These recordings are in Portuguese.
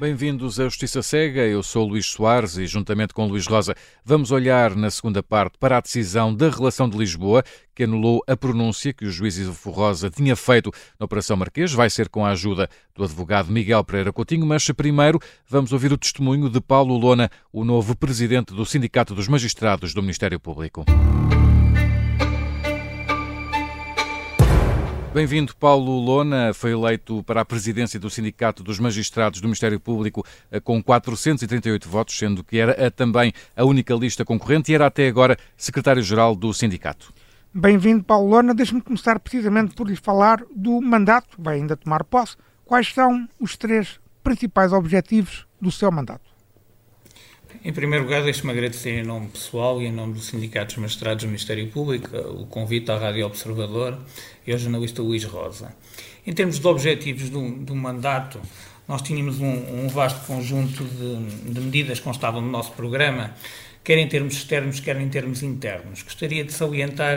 Bem-vindos à Justiça Cega, eu sou Luís Soares e, juntamente com Luís Rosa, vamos olhar na segunda parte para a decisão da Relação de Lisboa, que anulou a pronúncia que o juiz Ivo Rosa tinha feito na Operação Marquês. Vai ser com a ajuda do advogado Miguel Pereira Coutinho, mas primeiro vamos ouvir o testemunho de Paulo Lona, o novo presidente do Sindicato dos Magistrados do Ministério Público. Bem-vindo, Paulo Lona. Foi eleito para a presidência do Sindicato dos Magistrados do Ministério Público com 438 votos, sendo que era também a única lista concorrente e era até agora secretário-geral do sindicato. Bem-vindo, Paulo Lona. Deixe-me começar precisamente por lhe falar do mandato. Vai ainda tomar posse. Quais são os 3 principais objetivos do seu mandato? Em primeiro lugar, deixe-me agradecer em nome pessoal e em nome do Sindicato dos Magistrados do Ministério Público o convite à Rádio Observador e ao jornalista Luís Rosa. Em termos de objetivos do mandato, nós tínhamos um vasto conjunto de medidas que constavam no nosso programa, quer em termos externos, quer em termos internos. Gostaria de salientar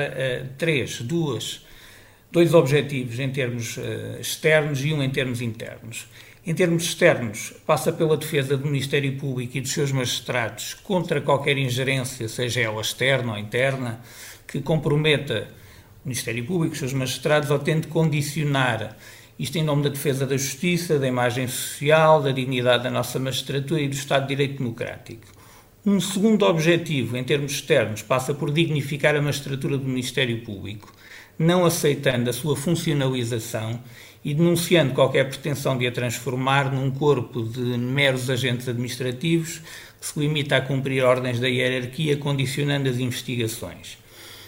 dois objetivos em termos externos e um em termos internos. Em termos externos, passa pela defesa do Ministério Público e dos seus magistrados contra qualquer ingerência, seja ela externa ou interna, que comprometa o Ministério Público, os seus magistrados, ou tente condicionar, isto em nome da defesa da justiça, da imagem social, da dignidade da nossa magistratura e do Estado de Direito Democrático. Um segundo objetivo, em termos externos, passa por dignificar a magistratura do Ministério Público, não aceitando a sua funcionalização e denunciando qualquer pretensão de a transformar num corpo de meros agentes administrativos que se limita a cumprir ordens da hierarquia, condicionando as investigações.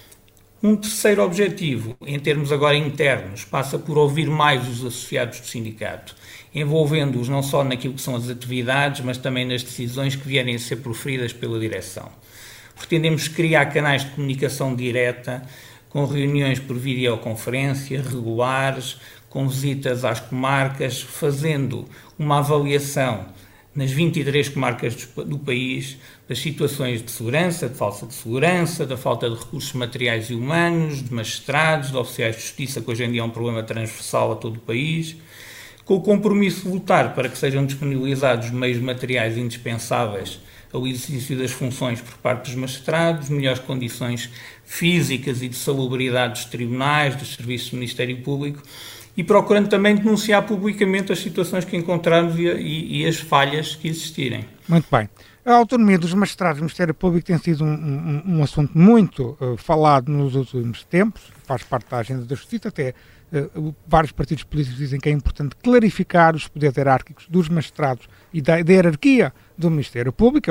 Um terceiro objetivo, em termos agora internos, passa por ouvir mais os associados do sindicato, envolvendo-os não só naquilo que são as atividades, mas também nas decisões que vierem a ser proferidas pela direção. Pretendemos criar canais de comunicação direta, com reuniões por videoconferência, regulares, com visitas às comarcas, fazendo uma avaliação nas 23 comarcas do país das situações de segurança, de falta de segurança, da falta de recursos materiais e humanos, de magistrados, de oficiais de justiça, que hoje em dia é um problema transversal a todo o país, com o compromisso de lutar para que sejam disponibilizados meios materiais indispensáveis ao exercício das funções por parte dos magistrados, melhores condições físicas e de salubridade dos tribunais, dos serviços do Ministério Público, e procurando também denunciar publicamente as situações que encontramos e as falhas que existirem. Muito bem. A autonomia dos magistrados do Ministério Público tem sido um assunto muito falado nos últimos tempos, faz parte da agenda da Justiça, até vários partidos políticos dizem que é importante clarificar os poderes hierárquicos dos magistrados e da hierarquia do Ministério Público,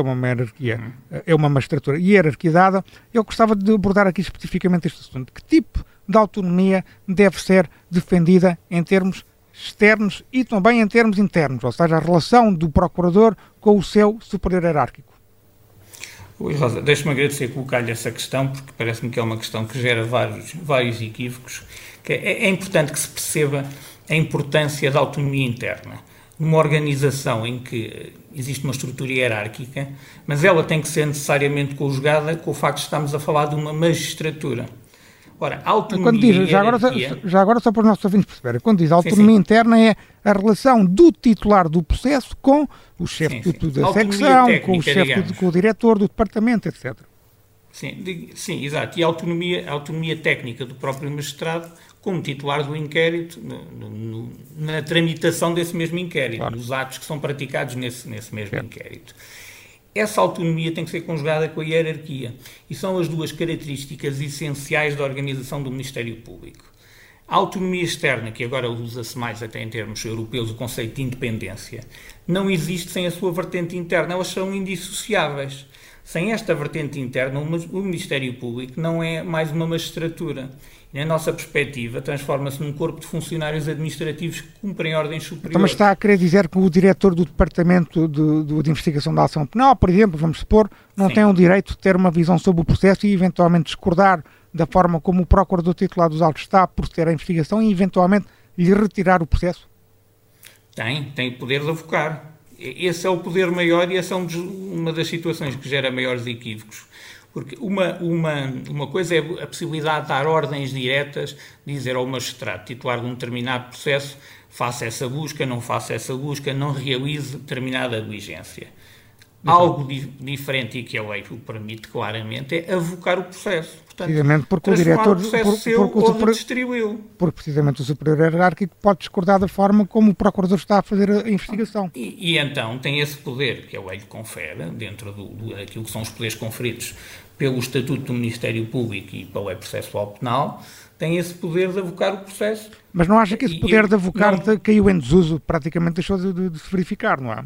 é uma magistratura hierarquizada. Eu gostava de abordar aqui especificamente este assunto. Que tipo de autonomia deve ser defendida em termos externos e também em termos internos, ou seja, a relação do procurador com o seu superior hierárquico? Luís Rosa, deixe-me agradecer colocar-lhe essa questão, porque parece-me que é uma questão que gera vários equívocos. Que é importante que se perceba a importância da autonomia interna. Numa organização em que existe uma estrutura hierárquica, mas ela tem que ser necessariamente conjugada com o facto de estarmos a falar de uma magistratura. Ora, a autonomia e hierarquia... Já agora só para os nossos ouvintes perceberem, quando diz autonomia interna é a relação do titular do processo com o chefe da secção, técnica, com o chefe, com o diretor do departamento, etc. Sim, exato. E a autonomia técnica do próprio magistrado como titular do inquérito, na tramitação desse mesmo inquérito, claro, nos atos que são praticados nesse mesmo inquérito. Essa autonomia tem que ser conjugada com a hierarquia e são as duas características essenciais da organização do Ministério Público. A autonomia externa, que agora usa-se mais até em termos europeus, o conceito de independência, não existe sem a sua vertente interna, elas são indissociáveis. Sem esta vertente interna, o Ministério Público não é mais uma magistratura. Na nossa perspectiva, transforma-se num corpo de funcionários administrativos que cumprem ordens superiores. Então, mas está a querer dizer que o diretor do Departamento de Investigação da Ação Penal, por exemplo, vamos supor, não tem o direito de ter uma visão sobre o processo e eventualmente discordar da forma como o procurador titular dos autos está a proceder à investigação e eventualmente lhe retirar o processo? Tem o poder de avocar. Esse é o poder maior e essa é uma das situações que gera maiores equívocos. Porque uma coisa é a possibilidade de dar ordens diretas, dizer ao magistrado titular de um determinado processo, faça essa busca, não faça essa busca, não realize determinada diligência. Algo diferente e que a lei o permite claramente é avocar o processo. Portanto, precisamente porque o diretor porque precisamente o superior hierárquico pode discordar da forma como o procurador está a fazer a investigação. E então tem esse poder que a lei lhe confere, dentro daquilo que são os poderes conferidos pelo Estatuto do Ministério Público e pela Lei Processual Penal, tem esse poder de avocar o processo. Mas não acha que esse poder de avocar caiu em desuso, praticamente deixou de se verificar, não é?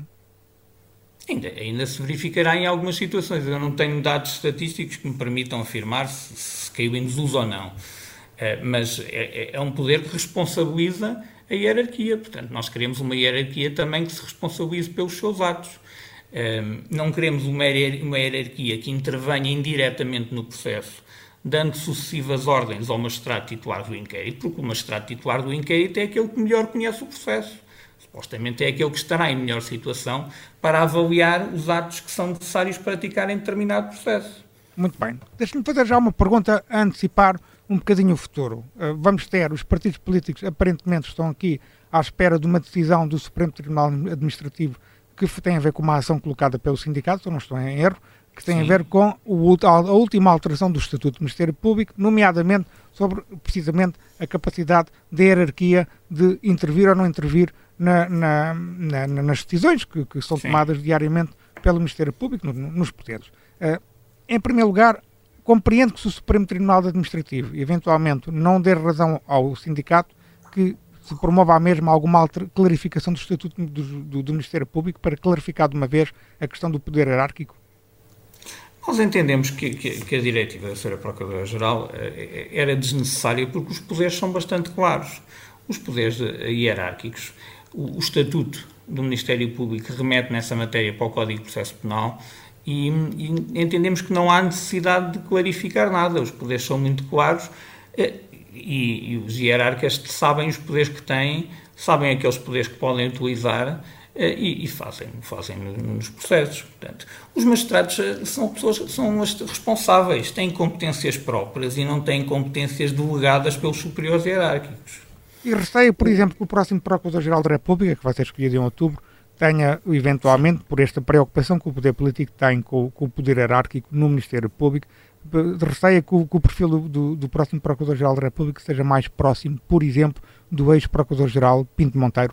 Ainda se verificará em algumas situações. Eu não tenho dados estatísticos que me permitam afirmar se caiu em desuso ou não. Mas é um poder que responsabiliza a hierarquia. Portanto, nós queremos uma hierarquia também que se responsabilize pelos seus atos. Não queremos uma hierarquia que intervenha indiretamente no processo, dando sucessivas ordens ao magistrado titular do inquérito, porque o magistrado titular do inquérito é aquele que melhor conhece o processo. Supostamente é aquele que estará em melhor situação para avaliar os atos que são necessários para praticar em determinado processo. Muito bem. Deixe-me fazer já uma pergunta a antecipar um bocadinho o futuro. Vamos ter, os partidos políticos aparentemente estão aqui à espera de uma decisão do Supremo Tribunal Administrativo que tem a ver com uma ação colocada pelo sindicato, se eu não estou em erro, que tem a ver com a última alteração do Estatuto do Ministério Público, nomeadamente sobre, precisamente, a capacidade da hierarquia de intervir ou não intervir nas decisões que são tomadas diariamente pelo Ministério Público, nos poderes. Em primeiro lugar, compreendo que se o Supremo Tribunal Administrativo eventualmente não der razão ao sindicato, que se promova à mesma alguma clarificação do Estatuto do Ministério Público para clarificar de uma vez a questão do poder hierárquico? Nós entendemos que a diretiva da Sra. Procuradora-Geral era desnecessária porque os poderes são bastante claros. Os poderes hierárquicos, o Estatuto do Ministério Público remete nessa matéria para o Código de Processo Penal e entendemos que não há necessidade de clarificar nada. Os poderes são muito claros e os hierarcas sabem os poderes que têm, sabem aqueles poderes que podem utilizar e fazem nos processos. Portanto, os magistrados são pessoas que são responsáveis, têm competências próprias e não têm competências delegadas pelos superiores hierárquicos. E receio, por exemplo, que o próximo Procurador-Geral da República, que vai ser escolhido em outubro, tenha, eventualmente, por esta preocupação que o poder político tem com o poder hierárquico no Ministério Público, receia que o perfil do próximo Procurador-Geral da República seja mais próximo, por exemplo, do ex-Procurador-Geral Pinto Monteiro,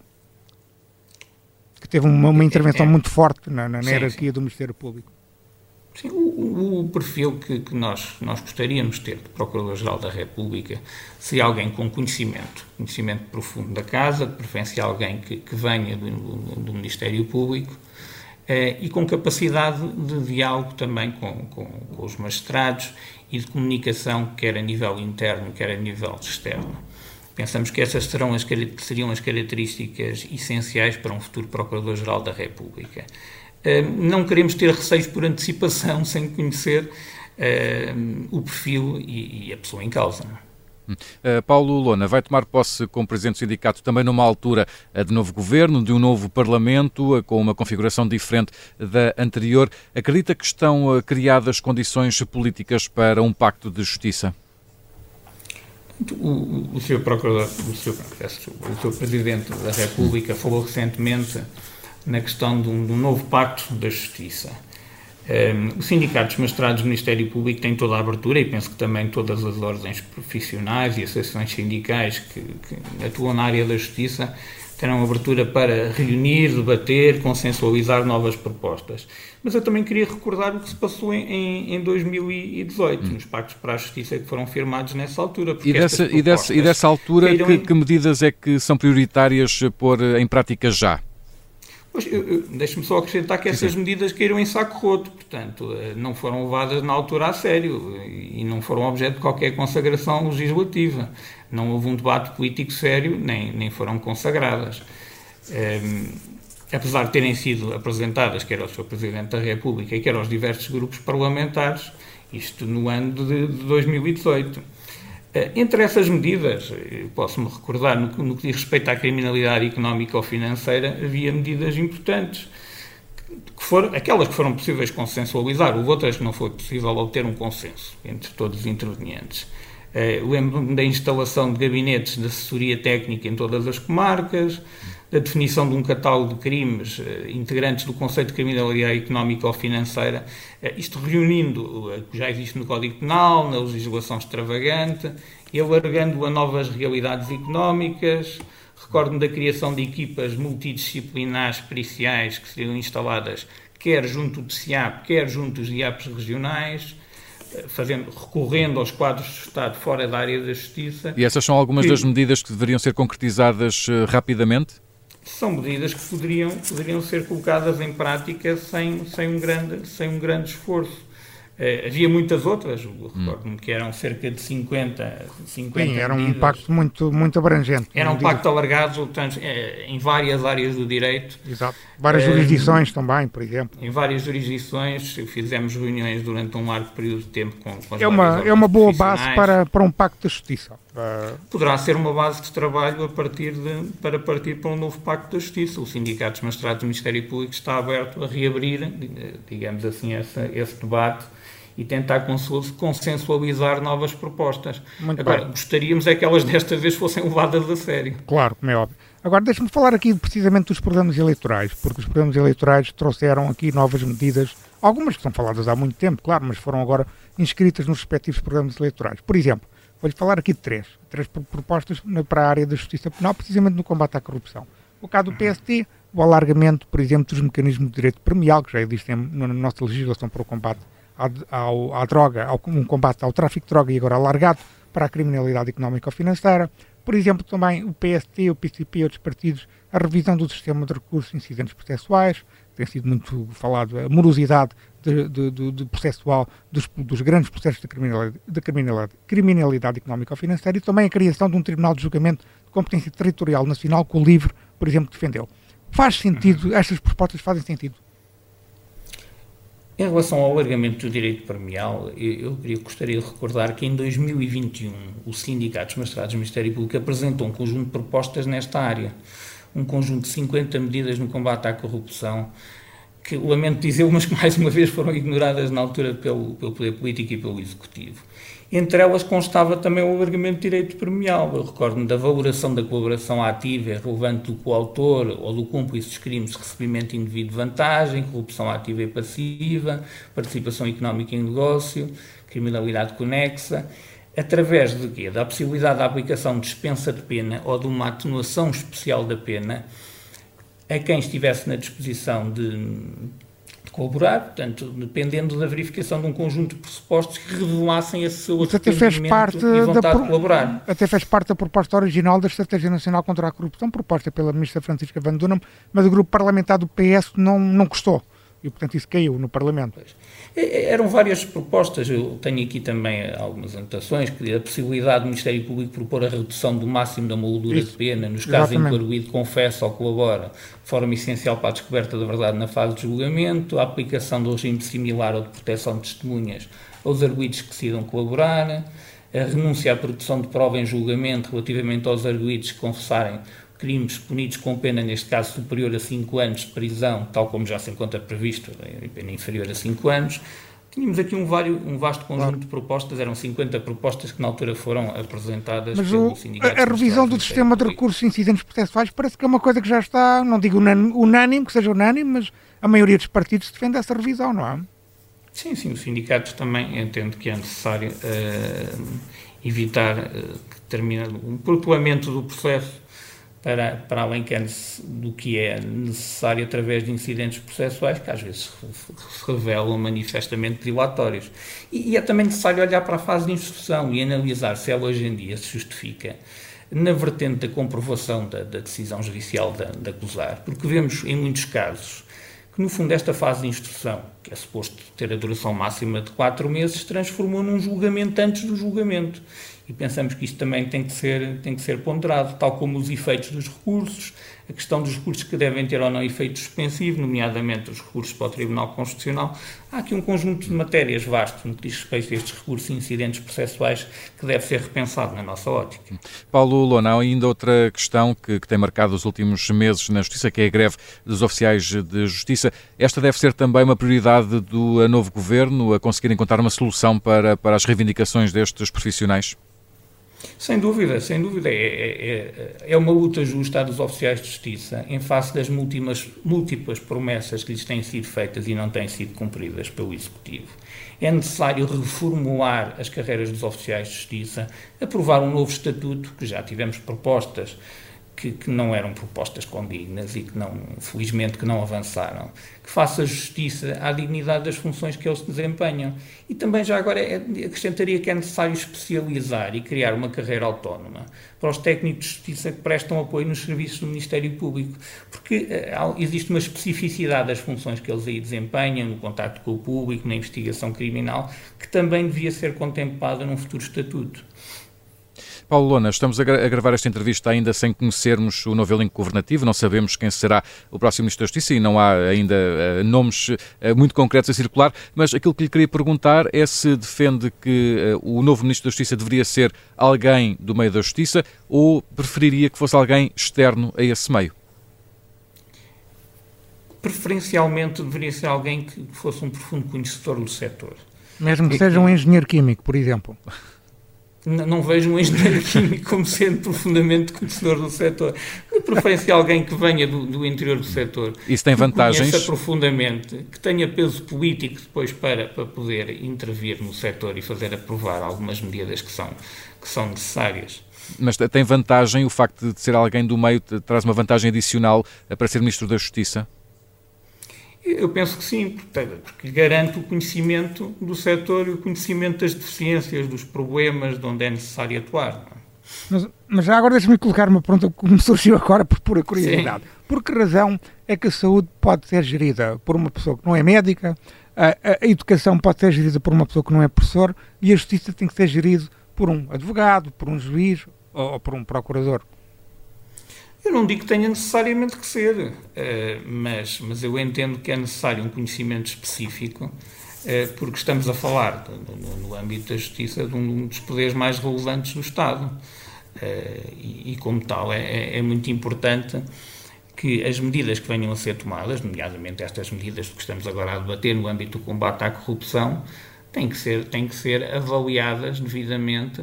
que teve uma intervenção muito forte na hierarquia do Ministério Público. Sim, o perfil que nós gostaríamos de ter de Procurador-Geral da República seria alguém com conhecimento profundo da Casa, de preferência alguém que venha do Ministério Público e com capacidade de diálogo também com os magistrados e de comunicação, quer a nível interno, quer a nível externo. Pensamos que essas seriam as características essenciais para um futuro Procurador-Geral da República. Não queremos ter receios por antecipação sem conhecer o perfil e a pessoa em causa. Paulo Lona vai tomar posse como Presidente do Sindicato também numa altura de novo governo, de um novo Parlamento, com uma configuração diferente da anterior. Acredita que estão criadas condições políticas para um pacto de justiça? O Sr. Procurador, o Sr. Presidente da República falou recentemente na questão de um novo pacto da justiça. O Sindicato dos Magistrados do Ministério Público tem toda a abertura, e penso que também todas as ordens profissionais e associações sindicais que atuam na área da justiça terão abertura para reunir, debater, consensualizar novas propostas. Mas eu também queria recordar o que se passou em 2018, nos pactos para a justiça que foram firmados nessa altura. E dessa altura, que medidas é que são prioritárias pôr em prática já? Deixe-me só acrescentar que essas medidas caíram em saco roto, portanto, não foram levadas na altura a sério e não foram objeto de qualquer consagração legislativa. Não houve um debate político sério, nem foram consagradas. Apesar de terem sido apresentadas, quer ao Sr. Presidente da República, quer aos diversos grupos parlamentares, isto no ano de 2018. Entre essas medidas, posso-me recordar, no que diz respeito à criminalidade económica ou financeira, havia medidas importantes, aquelas que foram possíveis consensualizar, houve outras que não foi possível obter um consenso entre todos os intervenientes. Lembro-me da instalação de gabinetes de assessoria técnica em todas as comarcas, da definição de um catálogo de crimes integrantes do conceito de criminalidade económica ou financeira, isto reunindo o que já existe no Código Penal, na legislação extravagante, e alargando a novas realidades económicas. Recordo-me da criação de equipas multidisciplinares periciais que seriam instaladas quer junto do SIAP, quer junto dos IAPs regionais, recorrendo aos quadros de Estado fora da área da Justiça. E essas são algumas das medidas que deveriam ser concretizadas rapidamente? São medidas que poderiam ser colocadas em prática sem um grande esforço. Havia muitas outras, recordo-me que eram cerca de 50 Sim, era um pacto muito abrangente. Era um pacto alargado em várias áreas do direito. Exato. Várias jurisdições também, por exemplo. Em várias jurisdições, fizemos reuniões durante um largo período de tempo com as É uma boa base para um pacto de justiça. Poderá ser uma base de trabalho para partir para um novo pacto de justiça. O Sindicato dos Magistrados do Ministério Público está aberto a reabrir, digamos assim, esse debate e tentar consensualizar novas propostas. Agora, gostaríamos é que elas desta vez fossem levadas a sério. Claro, como é óbvio. Agora, deixe-me falar aqui precisamente dos programas eleitorais, porque os programas eleitorais trouxeram aqui novas medidas, algumas que são faladas há muito tempo, claro, mas foram agora inscritas nos respectivos programas eleitorais. Por exemplo, vou-lhe falar aqui de três propostas para a área da justiça penal, precisamente no combate à corrupção. O caso do PST, o alargamento, por exemplo, dos mecanismos de direito premial, que já existem na nossa legislação para o combate à droga, um combate ao tráfico de droga e agora alargado para a criminalidade económica ou financeira. Por exemplo, também o PST, o PCP e outros partidos, a revisão do sistema de recursos e incidentes processuais, tem sido muito falado, a morosidade processual dos grandes processos de criminalidade económica ou financeira e também a criação de um Tribunal de Julgamento de Competência Territorial Nacional que o LIVRE, por exemplo, defendeu. Faz sentido, estas propostas fazem sentido? Em relação ao alargamento do direito premial, eu gostaria de recordar que em 2021 o Sindicato dos Magistrados do Ministério Público apresentou um conjunto de propostas nesta área, um conjunto de 50 medidas no combate à corrupção, que lamento dizer, mas que mais uma vez foram ignoradas na altura pelo Poder Político e pelo Executivo. Entre elas constava também o alargamento do direito premial. Eu recordo-me da valoração da colaboração ativa e relevante do coautor ou do cúmplice dos crimes de recebimento indevido de vantagem, corrupção ativa e passiva, participação económica em negócio, criminalidade conexa, através de quê? Da possibilidade da aplicação de dispensa de pena ou de uma atenuação especial da pena a quem estivesse na disposição de colaborar, portanto, dependendo da verificação de um conjunto de pressupostos que revelassem esse seu arrependimento e vontade de colaborar. Até fez parte da proposta original da Estratégia Nacional contra a Corrupção, proposta pela ministra Francisca Van Dunham, mas o grupo parlamentar do PS não gostou. E, portanto, isso caiu no Parlamento. Pois. Eram várias propostas, eu tenho aqui também algumas anotações, que a possibilidade do Ministério Público propor a redução do máximo da moldura de pena, nos casos em que o arguido confessa ou colabora, de forma essencial para a descoberta da verdade na fase de julgamento, a aplicação do regime similar ou de proteção de testemunhas aos arguidos que decidam colaborar, a renúncia à produção de prova em julgamento relativamente aos arguidos que confessarem crimes punidos com pena, neste caso, superior a 5 anos de prisão, tal como já se encontra previsto, em pena inferior a 5 anos. Tínhamos aqui um vasto conjunto de propostas, eram 50 propostas que na altura foram apresentadas pelo sindicato. A revisão do sistema de recursos e incidentes processuais parece que é uma coisa que já está, não digo unânime, que seja unânime, mas a maioria dos partidos defende essa revisão, não é? Sim, o sindicato também entende que é necessário evitar que termine um protelamento do processo para além do que é necessário através de incidentes processuais que às vezes se revelam manifestamente dilatórios. E é também necessário olhar para a fase de instrução e analisar se ela hoje em dia se justifica na vertente da comprovação da decisão judicial de acusar, porque vemos em muitos casos que no fundo esta fase de instrução, que é suposto ter a duração máxima de 4 meses, se transformou num julgamento antes do julgamento. E pensamos que isto também tem que ser ponderado, tal como os efeitos dos recursos, a questão dos recursos que devem ter ou não efeito suspensivo, nomeadamente os recursos para o Tribunal Constitucional. Há aqui um conjunto de matérias vasto no que diz respeito a estes recursos e incidentes processuais que deve ser repensado na nossa ótica. Paulo Lona, há ainda outra questão que tem marcado os últimos meses na Justiça, que é a greve dos oficiais de Justiça. Esta deve ser também uma prioridade do novo Governo, a conseguir encontrar uma solução para as reivindicações destes profissionais? Sem dúvida, sem dúvida. É uma luta justa dos oficiais de justiça em face das múltiplas promessas que lhes têm sido feitas e não têm sido cumpridas pelo Executivo. É necessário reformular as carreiras dos oficiais de justiça, aprovar um novo estatuto, que já tivemos propostas que não eram propostas condignas e que não, felizmente, que não avançaram, que faça justiça à dignidade das funções que eles desempenham. E também já agora acrescentaria que é necessário especializar e criar uma carreira autónoma para os técnicos de justiça que prestam apoio nos serviços do Ministério Público, porque existe uma especificidade das funções que eles aí desempenham, no contacto com o público, na investigação criminal, que também devia ser contemplada num futuro estatuto. Paulo Lona, estamos a gravar esta entrevista ainda sem conhecermos o novo elenco governativo, não sabemos quem será o próximo Ministro da Justiça e não há ainda nomes muito concretos a circular, mas aquilo que lhe queria perguntar é se defende que o novo Ministro da Justiça deveria ser alguém do meio da Justiça ou preferiria que fosse alguém externo a esse meio? Preferencialmente deveria ser alguém que fosse um profundo conhecedor do setor. Mesmo que seja um engenheiro químico, por exemplo. Não vejo um engenheiro químico como sendo profundamente conhecedor do setor. De preferência alguém que venha do interior do setor. Isso tem vantagens? Que conheça profundamente, que tenha peso político depois para poder intervir no setor e fazer aprovar algumas medidas que são necessárias. Mas tem vantagem o facto de ser alguém do meio, traz uma vantagem adicional para ser Ministro da Justiça? Eu penso que sim, porque garante o conhecimento do setor e o conhecimento das deficiências, dos problemas de onde é necessário atuar. Mas já agora deixa-me colocar uma pergunta que me surgiu agora por pura curiosidade. Sim. Por que razão é que a saúde pode ser gerida por uma pessoa que não é médica, a educação pode ser gerida por uma pessoa que não é professor e a justiça tem que ser gerida por um advogado, por um juiz ou por um procurador? Eu não digo que tenha necessariamente que ser, mas eu entendo que é necessário um conhecimento específico, porque estamos a falar, no âmbito da justiça, de um dos poderes mais relevantes do Estado. E como tal, é muito importante que as medidas que venham a ser tomadas, nomeadamente estas medidas que estamos agora a debater no âmbito do combate à corrupção, têm que ser avaliadas devidamente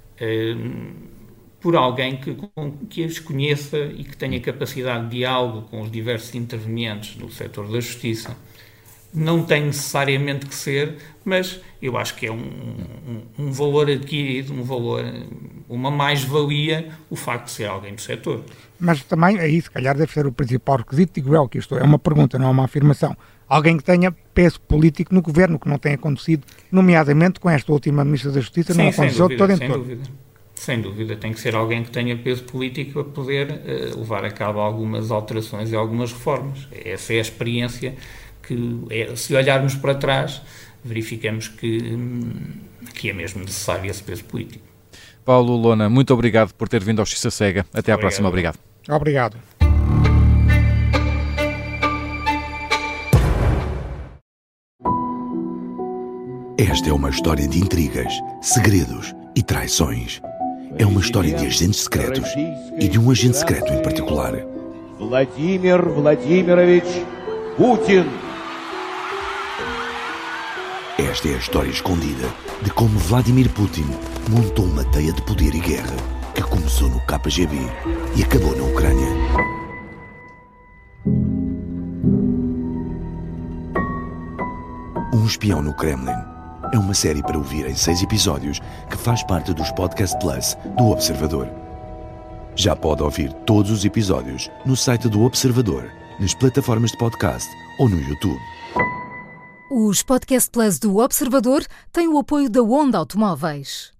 por alguém que as conheça e que tenha capacidade de diálogo com os diversos intervenientes do setor da justiça. Não tem necessariamente que ser, mas eu acho que é um valor adquirido, uma mais-valia o facto de ser alguém do setor. Mas também aí, se calhar, deve ser o principal requisito, digo eu, que isto é uma pergunta, não é uma afirmação. Alguém que tenha peso político no governo, que não tenha acontecido, nomeadamente com esta última Ministra da Justiça, não aconteceu de todo em todo. Sem dúvida, tem que ser alguém que tenha peso político para poder levar a cabo algumas alterações e algumas reformas. Essa é a experiência que, se olharmos para trás, verificamos que é mesmo necessário esse peso político. Paulo Lona, muito obrigado por ter vindo ao Justiça Cega. Até à próxima. Obrigado. Obrigado. Esta é uma história de intrigas, segredos e traições. É uma história de agentes secretos e de um agente secreto em particular. Vladimir Vladimirovich Putin. Esta é a história escondida de como Vladimir Putin montou uma teia de poder e guerra que começou no KGB e acabou na Ucrânia. Um espião no Kremlin é uma série para ouvir em 6 episódios que faz parte dos Podcast Plus do Observador. Já pode ouvir todos os episódios no site do Observador, nas plataformas de podcast ou no YouTube. Os Podcast Plus do Observador têm o apoio da Onda Automóveis.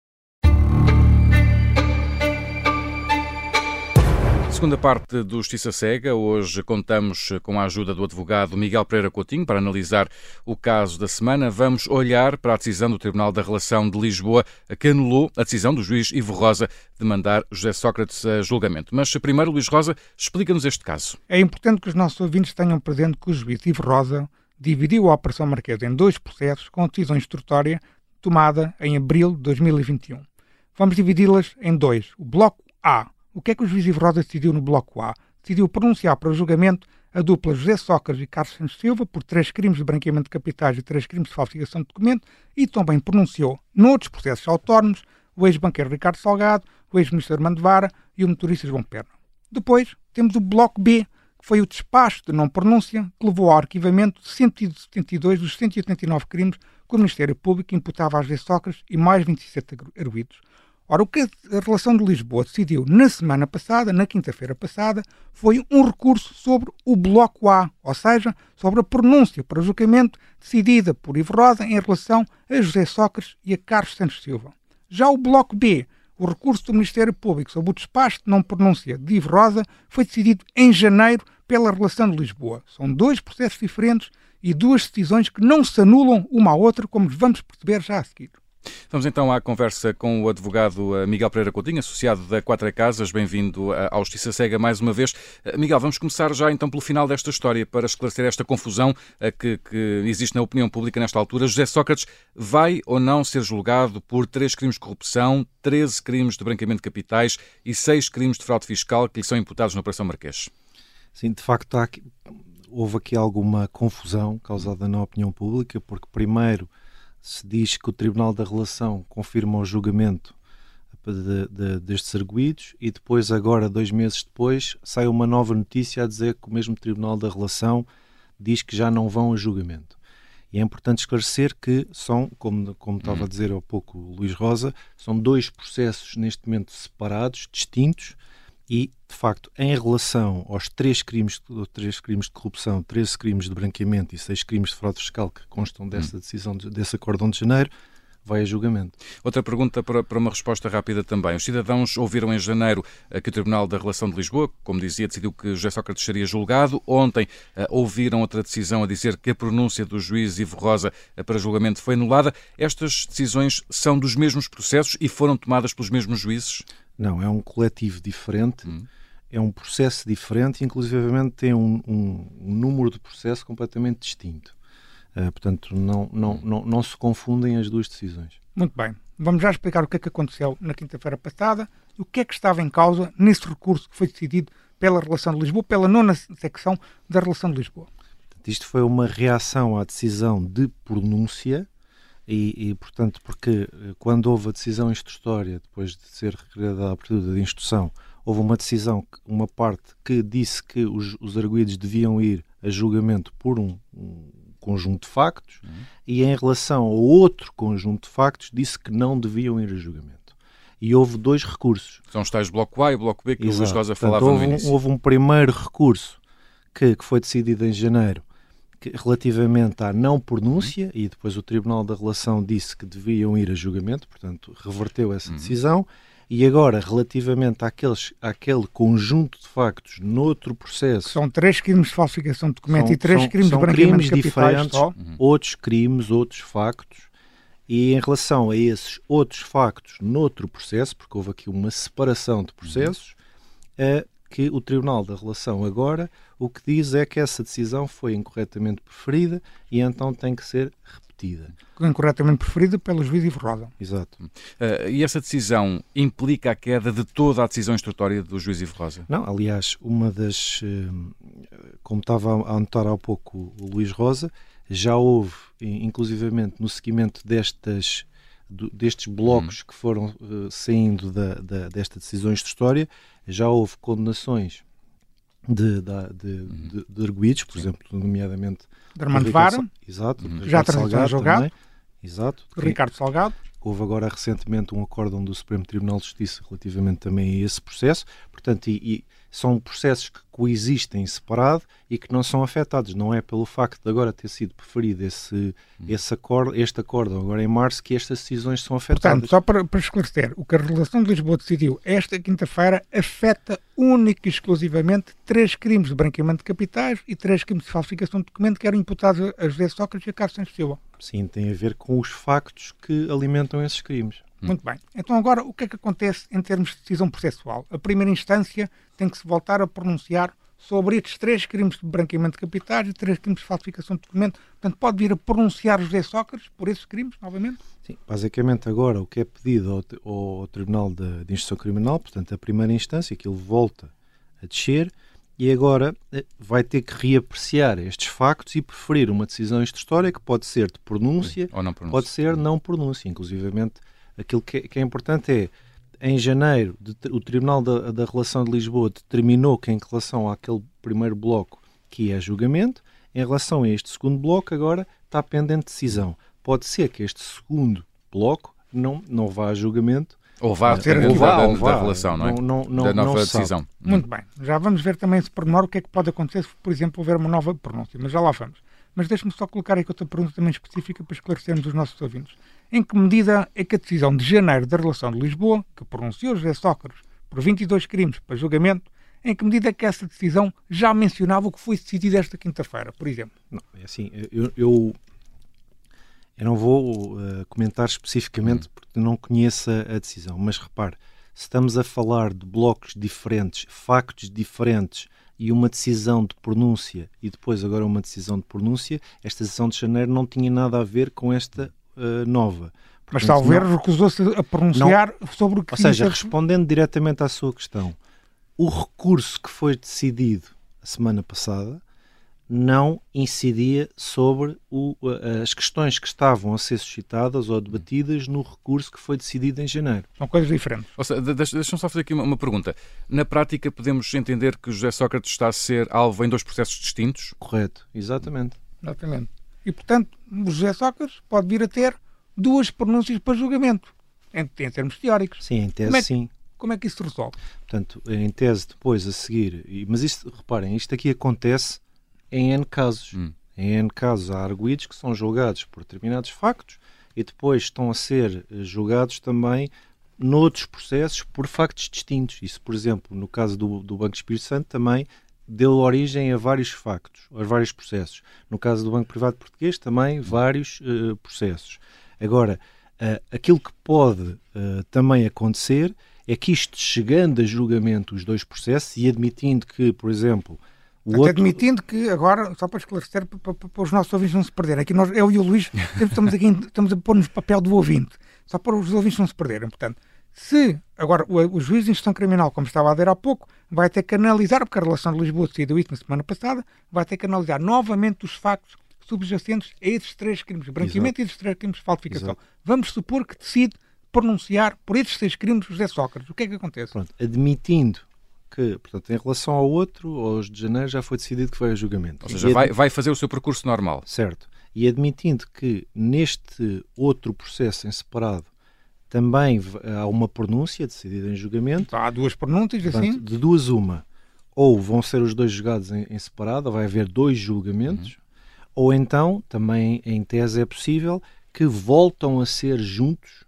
Segunda parte do Justiça Cega. Hoje contamos com a ajuda do advogado Miguel Pereira Coutinho para analisar o caso da semana. Vamos olhar para a decisão do Tribunal da Relação de Lisboa que anulou a decisão do juiz Ivo Rosa de mandar José Sócrates a julgamento. Mas primeiro, Luís Rosa, explica-nos este caso. É importante que os nossos ouvintes tenham presente que o juiz Ivo Rosa dividiu a Operação Marquesa em 2 processos com decisão instrutória tomada em abril de 2021. Vamos dividi-las em 2. O Bloco A. O que é que o juiz Ivo Rosa decidiu no Bloco A? Decidiu pronunciar para o julgamento a dupla José Sócrates e Carlos Santos Silva por 3 crimes de branqueamento de capitais e 3 crimes de falsificação de documento e também pronunciou, noutros processos autónomos, o ex-banqueiro Ricardo Salgado, o ex-ministro Armando Vara e o motorista João Perna. Depois temos o bloco B, que foi o despacho de não pronúncia que levou ao arquivamento de 172 dos 189 crimes que o Ministério Público imputava a José Sócrates e mais 27 arguidos. Ora, o que a Relação de Lisboa decidiu na semana passada, na quinta-feira passada, foi um recurso sobre o bloco A, ou seja, sobre a pronúncia para julgamento decidida por Ivo Rosa em relação a José Sócrates e a Carlos Santos Silva. Já o bloco B, o recurso do Ministério Público sobre o despacho de não pronúncia de Ivo Rosa, foi decidido em janeiro pela Relação de Lisboa. São dois processos diferentes e duas decisões que não se anulam uma à outra, como vamos perceber já a seguir. Vamos então à conversa com o advogado Miguel Pereira Coutinho, associado da Quatro Casas. Bem-vindo ao Justiça Cega mais uma vez. Miguel, vamos começar já então pelo final desta história para esclarecer esta confusão que existe na opinião pública nesta altura. José Sócrates vai ou não ser julgado por 3 crimes de corrupção, 13 crimes de branqueamento de capitais e 6 crimes de fraude fiscal que lhe são imputados na Operação Marquês? Sim, de facto houve aqui alguma confusão causada na opinião pública, porque primeiro se diz que o Tribunal da Relação confirma o julgamento destes arguidos e depois, agora, 2 meses depois, sai uma nova notícia a dizer que o mesmo Tribunal da Relação diz que já não vão a julgamento. E é importante esclarecer que são, como estava a dizer há pouco o Luís Rosa, são 2 processos neste momento separados, distintos, e, de facto, em relação aos 3 crimes de corrupção, 13 crimes de branqueamento e 6 crimes de fraude fiscal que constam dessa decisão, desse acórdão de janeiro, vai a julgamento. Outra pergunta para uma resposta rápida também. Os cidadãos ouviram em janeiro que o Tribunal da Relação de Lisboa, como dizia, decidiu que José Sócrates seria julgado. Ontem ouviram outra decisão a dizer que a pronúncia do juiz Ivo Rosa para julgamento foi anulada. Estas decisões são dos mesmos processos e foram tomadas pelos mesmos juízes? Não, é um coletivo diferente, é um processo diferente e, inclusivamente, tem um número de processo completamente distinto. Portanto, não se confundem as duas decisões. Muito bem. Vamos já explicar o que é que aconteceu na quinta-feira passada e o que é que estava em causa nesse recurso que foi decidido pela Relação de Lisboa, pela 9ª secção da Relação de Lisboa. Portanto, isto foi uma reação à decisão de pronúncia e, portanto, porque quando houve a decisão instrutória, depois de ser requerida a abertura de instrução, houve uma decisão, uma parte que disse que os arguidos deviam ir a julgamento por um conjunto de factos e, em relação ao outro conjunto de factos, disse que não deviam ir a julgamento. E houve 2 recursos. São os tais bloco A e bloco B que o Luís Rosa falava no início. Houve um primeiro recurso que foi decidido em janeiro relativamente à não pronúncia e depois o Tribunal da Relação disse que deviam ir a julgamento, portanto reverteu essa decisão. E agora, relativamente àquele conjunto de factos noutro processo... São 3 crimes de falsificação de documento e 3 crimes de branqueamento de capitais só. Outros crimes, outros factos. E em relação a esses outros factos noutro processo, porque houve aqui uma separação de processos, que o Tribunal da Relação agora o que diz é que essa decisão foi incorretamente preferida e então tem que ser repetida. Incorretamente preferida pelo juiz Ivo Rosa. Exato. E essa decisão implica a queda de toda a decisão instrutória do juiz Ivo Rosa? Não, aliás, uma das... Como estava a anotar há pouco o Luís Rosa, já houve, inclusivamente no seguimento destes blocos que foram saindo desta decisão instrutória, já houve condenações de arguidos, por exemplo, nomeadamente de Armando Vara, exato, já transitou julgado, exato, Ricardo Salgado. Houve agora recentemente um acórdão do Supremo Tribunal de Justiça relativamente também a esse processo, portanto, e são processos que coexistem separado e que não são afetados. Não é pelo facto de agora ter sido preferido este acórdão agora em março que estas decisões são afetadas. Portanto, só para esclarecer, o que a Relação de Lisboa decidiu esta quinta-feira afeta única e exclusivamente 3 crimes de branqueamento de capitais e 3 crimes de falsificação de documento que eram imputados a José Sócrates e a Carlos Santos Silva. Sim, tem a ver com os factos que alimentam esses crimes. Muito bem. Então agora, o que é que acontece em termos de decisão processual? A primeira instância tem que se voltar a pronunciar sobre estes 3 crimes de branqueamento de capitais e 3 crimes de falsificação de documento. Portanto, pode vir a pronunciar José Sócrates por esses crimes, novamente? Sim, basicamente agora o que é pedido ao Tribunal de Instrução Criminal, portanto, a primeira instância, que ele volta a descer, e agora vai ter que reapreciar estes factos e preferir uma decisão instrutória que pode ser de pronúncia, ou não pronúncia. Pode ser não pronúncia. Inclusivamente, Aquilo que é importante é, em janeiro, o Tribunal da Relação de Lisboa determinou que, em relação àquele primeiro bloco que é julgamento, em relação a este segundo bloco, agora está pendente decisão. Pode ser que este segundo bloco não vá a julgamento. Ou vá da relação, não é? Da nova decisão. Muito bem. Já vamos ver também esse pormenor, o que é que pode acontecer se, por exemplo, houver uma nova pronúncia. Mas já lá vamos. Mas deixe-me só colocar aqui outra pergunta também específica para esclarecermos os nossos ouvintes. Em que medida é que a decisão de janeiro da Relação de Lisboa, que pronunciou José Sócrates por 22 crimes para julgamento, em que medida é que essa decisão já mencionava o que foi decidido esta quinta-feira, por exemplo? Não, é assim, eu não vou comentar especificamente porque não conheço a decisão, mas repare, se estamos a falar de blocos diferentes, factos diferentes e uma decisão de pronúncia e depois agora uma decisão de pronúncia, esta decisão de janeiro não tinha nada a ver com esta nova. Portanto, mas talvez recusou-se a pronunciar sobre o que... Ou seja, respondendo diretamente à sua questão, o recurso que foi decidido a semana passada não incidia sobre as questões que estavam a ser suscitadas ou debatidas no recurso que foi decidido em janeiro. São coisas diferentes. Ou seja, deixa-me só fazer aqui uma pergunta. Na prática, podemos entender que José Sócrates está a ser alvo em dois processos distintos? Correto, exatamente. Exatamente. E, portanto, o José Sócrates pode vir a ter duas pronúncias para julgamento, em termos teóricos. Sim, em tese sim. Como é que isso se resolve? Portanto, em tese depois a seguir, mas isto, reparem, isto aqui acontece em N casos. Em N casos há arguidos que são julgados por determinados factos e depois estão a ser julgados também noutros processos por factos distintos. Isso, por exemplo, no caso do Banco Espírito Santo também deu origem a vários factos, a vários processos. No caso do Banco Privado Português também vários processos. Agora, aquilo que pode também acontecer é que isto, chegando a julgamento os dois processos e admitindo que, por exemplo, admitindo que, agora, só para esclarecer, para os nossos ouvintes não se perderem, aqui eu e o Luís estamos a pôr-nos no papel do ouvinte, só para os ouvintes não se perderem. Portanto, se agora o juiz de instrução criminal, como estava a dizer há pouco, vai ter que analisar, porque a Relação de Lisboa decidiu isso na semana passada, vai ter que analisar novamente os factos subjacentes a esses três crimes de branqueamento e esses três crimes de falsificação. Exato. Vamos supor que decide pronunciar por esses 6 crimes José Sócrates. O que é que acontece? Pronto, admitindo que, portanto, em relação ao outro, aos de janeiro, já foi decidido que vai a julgamento. Ou seja, vai fazer o seu percurso normal. Certo. E admitindo que neste outro processo em separado também há uma pronúncia decidida em julgamento. Há duas pronúncias, portanto, assim? De duas uma. Ou vão ser os dois julgados em separado, ou vai haver 2 julgamentos, ou então, também em tese é possível, que voltam a ser juntos,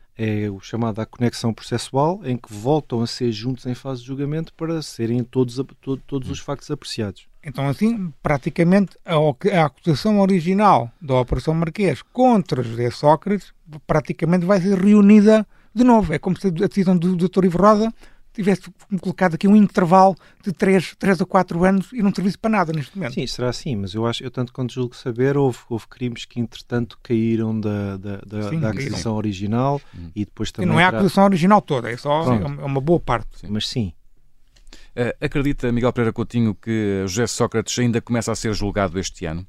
é o chamado a conexão processual, em que voltam a ser juntos em fase de julgamento para serem todos os factos apreciados. Então, assim, praticamente, a acusação original da Operação Marquês contra José Sócrates praticamente vai ser reunida de novo. É como se a decisão do Dr. Ivo Rosa tivesse colocado aqui um intervalo de 3 a 4 anos e não servisse para nada neste momento. Sim, será assim, mas eu tanto quanto julgo saber, houve crimes que entretanto caíram da acusação original e depois também... E não é a acusação original toda, é só uma boa parte. Sim. Mas sim. Acredita, Miguel Pereira Coutinho, que José Sócrates ainda começa a ser julgado este ano?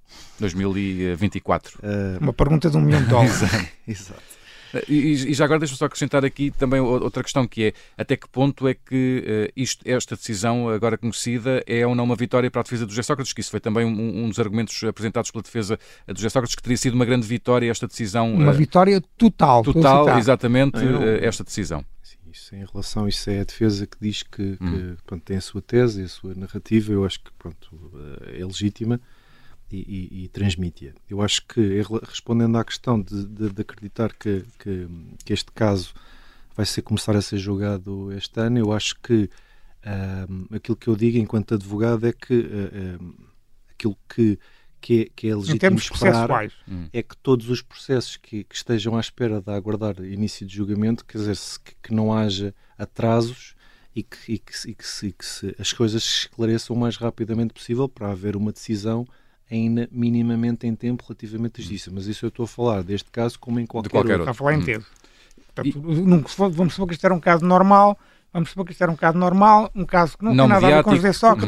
2024? Uma pergunta de $1 milhão. Exato. E já agora deixa-me só acrescentar aqui também outra questão, que é até que ponto é que esta decisão agora conhecida é ou não uma vitória para a defesa do José Sócrates, que isso foi também um dos argumentos apresentados pela defesa do José Sócrates, que teria sido uma grande vitória esta decisão. Uma vitória total. Total, exatamente, esta decisão. Sim, isso em relação a isso é a defesa que diz que pronto, tem a sua tese, a sua narrativa, eu acho que pronto, é legítima. E transmite-a. Eu acho que, respondendo à questão de acreditar que este caso vai começar a ser julgado este ano, eu acho que aquilo que eu digo enquanto advogado é que aquilo que é legítimo esperar é que todos os processos que estejam à espera de aguardar início de julgamento, quer dizer, que não haja atrasos e que as coisas se esclareçam o mais rapidamente possível para haver uma decisão ainda minimamente em tempo relativamente a justiça. Mas isso eu estou a falar deste caso como em qualquer outro. Está a falar em tempo. Portanto, vamos supor que isto era um caso normal, um caso que não tem nada a ver com José Sócrates.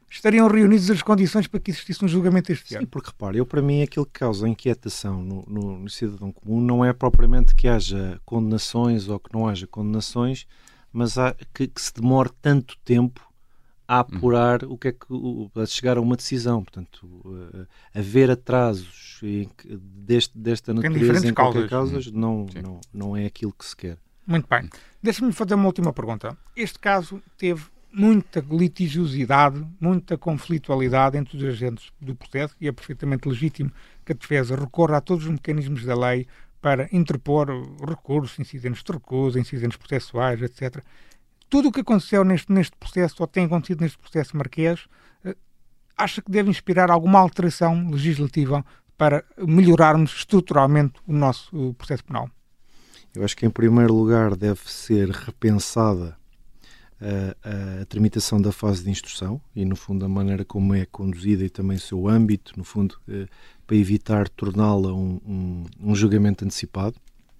estariam reunidas as condições para que existisse um julgamento este ano. Sim, porque repare, para mim aquilo que causa inquietação no cidadão comum não é propriamente que haja condenações ou que não haja condenações, mas que se demore tanto tempo a apurar o que é que a chegar a uma decisão. Portanto, haver atrasos desta natureza em qualquer causa não é aquilo que se quer. Muito bem. Deixa-me fazer uma última pergunta. Este caso teve muita litigiosidade, muita conflitualidade entre os agentes do processo e é perfeitamente legítimo que a defesa recorra a todos os mecanismos da lei para interpor recursos, incidentes de recusa, incidentes processuais, etc. Tudo o que aconteceu neste processo, ou tem acontecido neste processo marquês, acha que deve inspirar alguma alteração legislativa para melhorarmos estruturalmente o nosso processo penal? Eu acho que, em primeiro lugar, deve ser repensada a tramitação da fase de instrução e, no fundo, a maneira como é conduzida e também o seu âmbito, no fundo, para evitar torná-la um julgamento antecipado.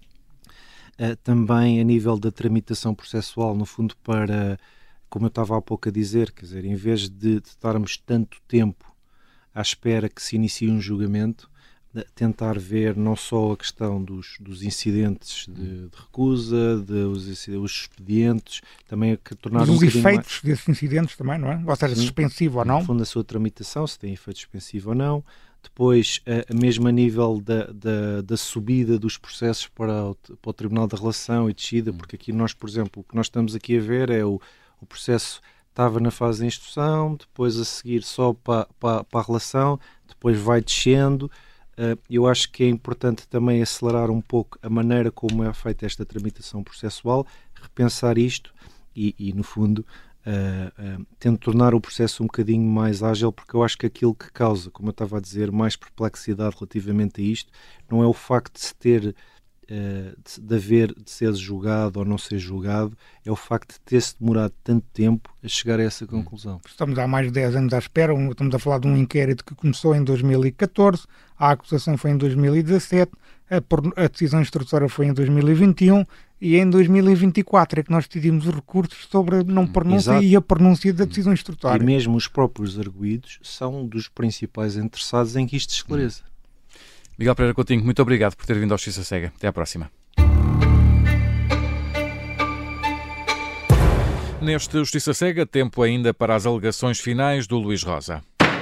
Também a nível da tramitação processual, no fundo, para, como eu estava há pouco a dizer, quer dizer, em vez de estarmos tanto tempo à espera que se inicie um julgamento, tentar ver não só a questão dos incidentes de recusa, os expedientes, também tornar os efeitos desses incidentes também, não é? Ou seja, suspensivo ou não. No fundo, a sua tramitação, se tem efeito suspensivo ou não. Depois, mesmo a nível da subida dos processos para o Tribunal da Relação e descida, porque aqui nós, por exemplo, o que nós estamos aqui a ver é o processo estava na fase de instrução, depois a seguir só para a relação, depois vai descendo. Eu acho que é importante também acelerar um pouco a maneira como é feita esta tramitação processual, repensar isto e no fundo, tento tornar o processo um bocadinho mais ágil, porque eu acho que aquilo que causa, como eu estava a dizer, mais perplexidade relativamente a isto, não é o facto de se ter, de ser julgado ou não ser julgado, é o facto de ter-se demorado tanto tempo a chegar a essa conclusão. Estamos há mais de 10 anos à espera, estamos a falar de um inquérito que começou em 2014, a acusação foi em 2017, a decisão instrutora foi em 2021 e em 2024 é que nós decidimos os recursos sobre a não pronúncia. Exato. E a pronúncia da decisão instrutória. E mesmo os próprios arguidos são dos principais interessados em que isto se esclareça. Miguel Pereira Coutinho, muito obrigado por ter vindo ao Justiça Cega. Até à próxima. Neste Justiça Cega, tempo ainda para as alegações finais do Luís Rosa.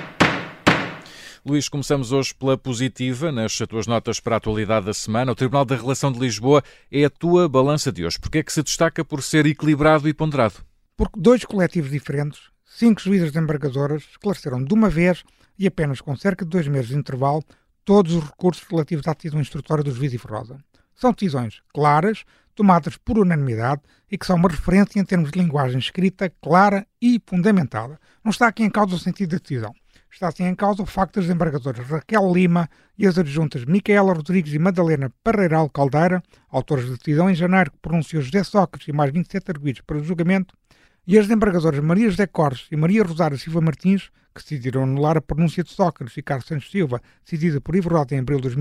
Luís, começamos hoje pela positiva, nas tuas notas para a atualidade da semana. O Tribunal da Relação de Lisboa é a tua balança de hoje. Porquê é que se destaca por ser equilibrado e ponderado? Porque 2 coletivos diferentes, 5 juízes desembargadoras, esclareceram de uma vez e apenas com cerca de 2 meses de intervalo todos os recursos relativos à decisão instrutória do juiz Ivo Rosa. São decisões claras, tomadas por unanimidade e que são uma referência em termos de linguagem escrita, clara e fundamentada. Não está aqui em causa o sentido da decisão. Está assim em causa o facto das desembargadoras Raquel Lima e as adjuntas Micaela Rodrigues e Madalena Parreiral Caldeira, autores da decisão em janeiro que pronunciou José Sócrates e mais 27 arguidos para o julgamento, e as desembargadoras Maria José Cortes e Maria Rosário Silva Martins, que decidiram anular a pronúncia de Sócrates e Carlos Santos Silva, decidida por Ivo Rosa em abril de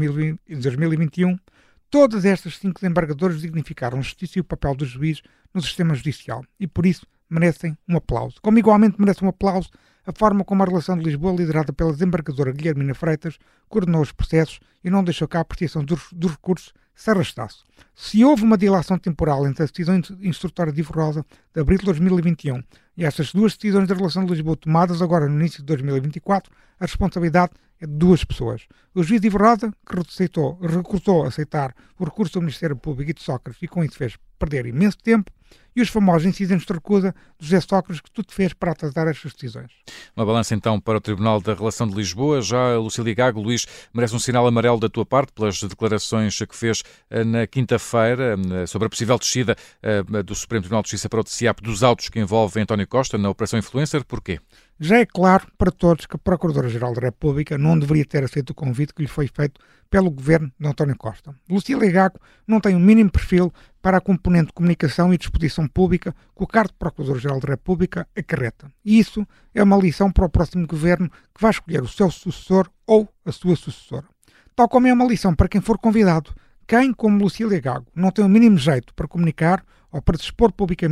2021, todas estas 5 desembargadoras dignificaram a justiça e o papel do juiz no sistema judicial e, por isso, merecem um aplauso. Como igualmente merece um aplauso a forma como a Relação de Lisboa, liderada pela desembargadora Guilhermina Freitas, coordenou os processos e não deixou que a apreciação dos recursos se arrastasse. Se houve uma dilação temporal entre a decisão instrutória de Ivo Rosa de abril de 2021 e estas 2 decisões da Relação de Lisboa tomadas agora no início de 2024, a responsabilidade é de 2 pessoas. O juiz Ivo Rosa, que recusou aceitar o recurso do Ministério Público e de Sócrates e com isso fez perder imenso tempo, e os famosos incidentes de recusa de José Sócrates, que tudo fez para atrasar estas decisões. Uma balança então para o Tribunal da Relação de Lisboa. Já a Lucília Gago, Luís, merece um sinal amarelo da tua parte pelas declarações que fez na quinta-feira sobre a possível descida do Supremo Tribunal de Justiça para o TCIAP dos autos que envolvem António Costa na Operação Influencer. Porquê? Já é claro para todos que a Procuradora-Geral da República não deveria ter aceito o convite que lhe foi feito pelo governo de António Costa. Lucília Gago não tem o mínimo perfil para a componente de comunicação e de exposição pública que o cargo de Procurador-Geral da República acarreta. E isso é uma lição para o próximo governo que vai escolher o seu sucessor ou a sua sucessora. Tal como é uma lição para quem for convidado. Quem, como Lucília Gago, não tem o mínimo jeito para comunicar ou para se expor publicamente,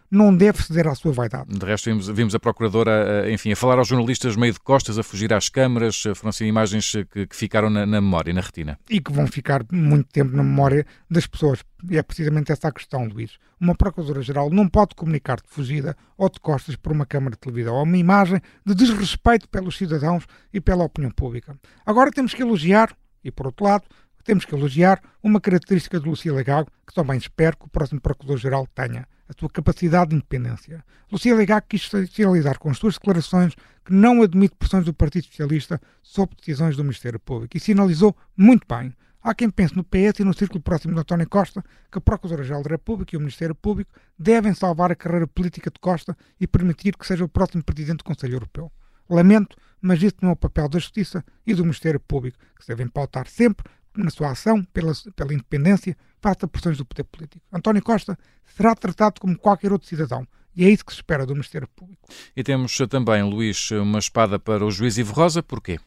não deve ceder à sua vaidade. De resto, vimos a Procuradora, enfim, a falar aos jornalistas meio de costas, a fugir às câmaras. Foram assim imagens que ficaram na memória, na retina. E que vão ficar muito tempo na memória das pessoas. E é precisamente essa a questão, Luís. Uma Procuradora-Geral não pode comunicar de fugida ou de costas por uma câmara de televisão ou uma imagem de desrespeito pelos cidadãos e pela opinião pública. Agora temos que elogiar, e por outro lado, temos que elogiar uma característica de Lucília Gago, que também espero que o próximo Procurador-Geral tenha: a sua capacidade de independência. Lucília Gago quis socializar com as suas declarações que não admite pressões do Partido Socialista sobre decisões do Ministério Público e sinalizou muito bem. Há quem pense no PS e no círculo próximo de António Costa que a Procuradora-Geral da República e o Ministério Público devem salvar a carreira política de Costa e permitir que seja o próximo Presidente do Conselho Europeu. Lamento, mas isso não é o papel da Justiça e do Ministério Público, que se devem pautar sempre na sua ação pela independência face a pressões do poder político. António Costa será tratado como qualquer outro cidadão e é isso que se espera do Ministério Público. E temos também, Luís, uma espada para o juiz Ivo Rosa. Porquê?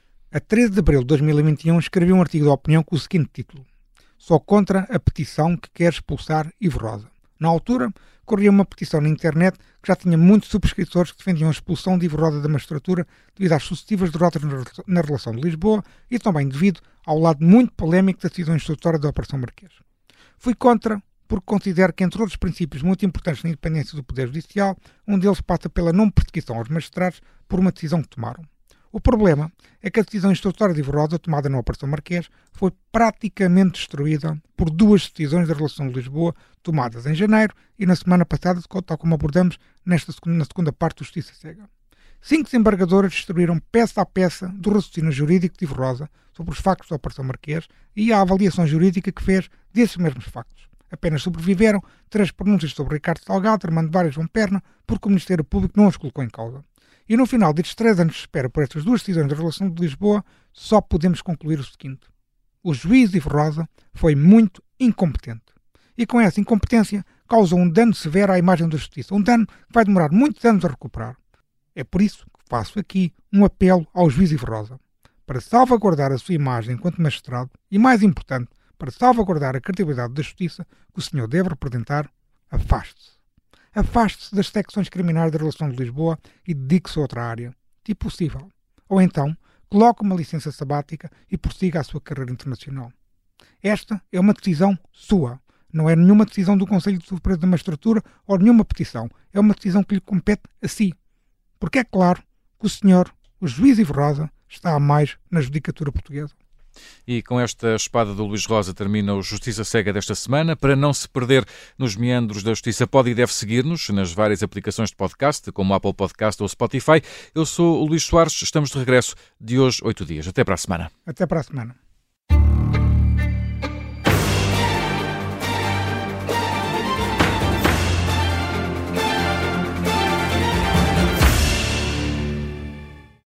A 13 de abril de 2021 escrevi um artigo de opinião com o seguinte título: Sou contra a petição que quer expulsar Ivo Rosa. Na altura, corria uma petição na internet que já tinha muitos subscritores que defendiam a expulsão de Ivo Rosa da magistratura devido às sucessivas derrotas na relação de Lisboa e também devido ao lado muito polémico da decisão instrutória da Operação Marquês. Fui contra porque considero que, entre outros princípios muito importantes na independência do Poder Judicial, um deles passa pela não perseguição aos magistrados por uma decisão que tomaram. O problema é que a decisão instrutória de Ivo Rosa, tomada na Operação Marquês, foi praticamente destruída por duas decisões da relação de Lisboa, tomadas em janeiro e na semana passada, tal como abordamos na segunda parte do Justiça Cega. 5 desembargadoras destruíram peça a peça do raciocínio jurídico de Ivo Rosa sobre os factos da Operação Marquês e a avaliação jurídica que fez desses mesmos factos. Apenas sobreviveram 3 pronúncias sobre Ricardo Salgado, Armando Várias João Perna, porque o Ministério Público não os colocou em causa. E no final destes 3 anos de espera por estas duas decisões da relação de Lisboa, só podemos concluir o seguinte: o juiz Ivo Rosa foi muito incompetente. E com essa incompetência causou um dano severo à imagem da Justiça, um dano que vai demorar muitos anos a recuperar. É por isso que faço aqui um apelo ao juiz Ivo Rosa, para salvaguardar a sua imagem enquanto magistrado e, mais importante, para salvaguardar a credibilidade da Justiça que o senhor deve representar, afaste-se. Afaste-se das secções criminais da relação de Lisboa e dedique-se a outra área, se possível. Ou então, coloque uma licença sabática e prossiga a sua carreira internacional. Esta é uma decisão sua. Não é nenhuma decisão do Conselho Superior da Magistratura ou nenhuma petição. É uma decisão que lhe compete a si. Porque é claro que o senhor, o juiz Ivo Rosa, está a mais na judicatura portuguesa. E com esta espada do Luís Rosa termina o Justiça Cega desta semana. Para não se perder nos meandros da Justiça, pode e deve seguir-nos nas várias aplicações de podcast, como Apple Podcast ou Spotify. Eu sou o Luís Soares, estamos de regresso de hoje 8 dias. Até para a semana. Até para a semana.